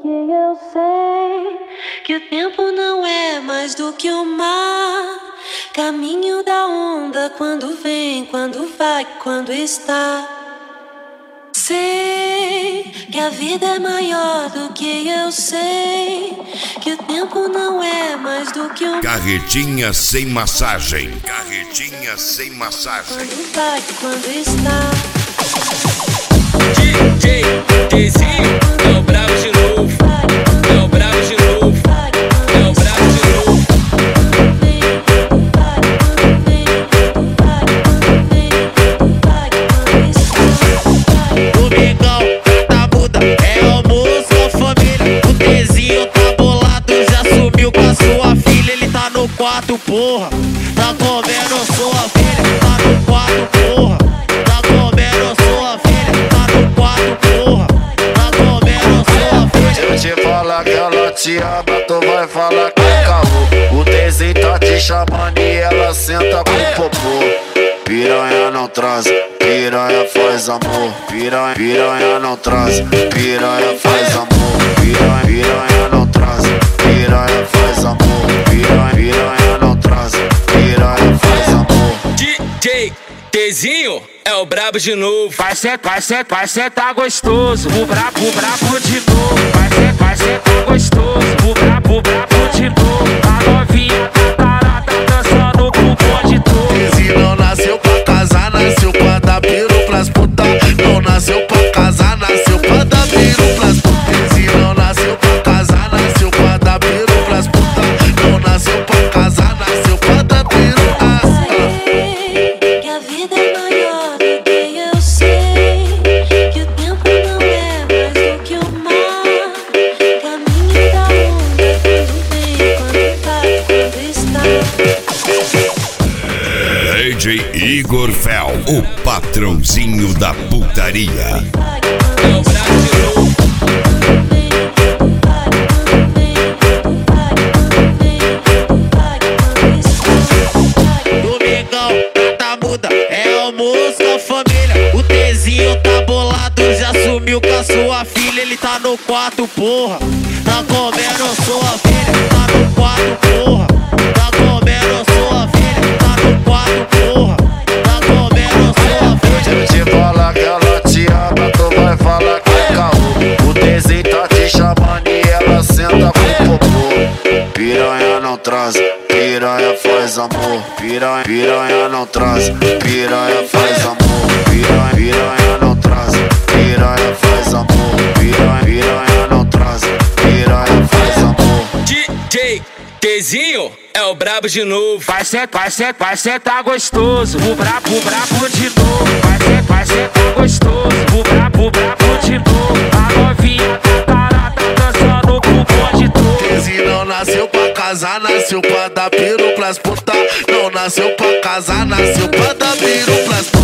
que eu sei que o tempo não é mais do que o mar, caminho da onda, quando vem, quando vai, quando está. Sei que a vida é maior do que eu sei, que o tempo não é mais do que o Carretinha sem massagem. Carretinha sem massagem. quando vai, quando está. DJ Tzinho é o brabo de novo, é o brabo de novo, é o brabo de novo. Domingão, tá muda, é almoço com a família. O Tzinho tá bolado, já sumiu com a sua filha. Ele tá no quarto, porra, tá comendo sua filha. Tá no quarto, porra, tá comendo sua filha. Tá no quarto, porra, tá comendo sua filha. Se eu te falar que ela te ama, tu vai falar que é caô. O Tzinho tá te chamando e ela senta com o popô. Piranha não transa, piranha faz amor. Piranha não transa, piranha faz amor. Piranha não transa, piranha faz amor. Piranha não transa, piranha faz amor. DJ Tzinho é o brabo de novo. Vai sentar gostoso. O brabo de novo. Vai sentar gostoso. O brabo de novo. A novinha catarata dançando com o bonde todo. Tzinho não nasceu pra casar, nasceu pra dar piro pras putas. Não nasceu pra casar, nasceu pra dar piro pras putas. Tzinho não nasceu pra casar, nasceu pra dar piro pras putas. Não nasceu pra casar, nasceu pra dar piro. Sei que a vida é maior do que eu sei, que o tempo não é mais do que o mar, caminho da onda, quando vem, quando vai, quando está. DJ Igor Fel, o patrãozinho da putaria. É o brabo de novo. Domingão, tá muda, é almoço com a família. O Tzinho tá bolado, já sumiu com a sua filha. Ele tá no quarto, porra, tá comendo sua filha. Tá no quarto, porra, tá comendo sua filha. Tá no quarto, porra, tá comendo sua filha. Se eu te falar que ela te ama, tu vai falar que é caô. O Tzinho tá te chamando e ela senta com o popô. Piranha não transa, piranha faz amor. Piranha não transa, piranha faz amor. Piranha não transa, piranha faz amor. Piranha não transa, piranha faz amor. DJ Tzinho é o brabo de novo. Vai sentar gostoso. O brabo de novo. Vai sentar gostoso. O brabo de novo. A novinha catarata dançando com o bonde todo. Tzinho não nasceu pra casar, nasceu pra dar piro pras putas. Não nasceu pra casar, nasceu pra dar piro pras putas.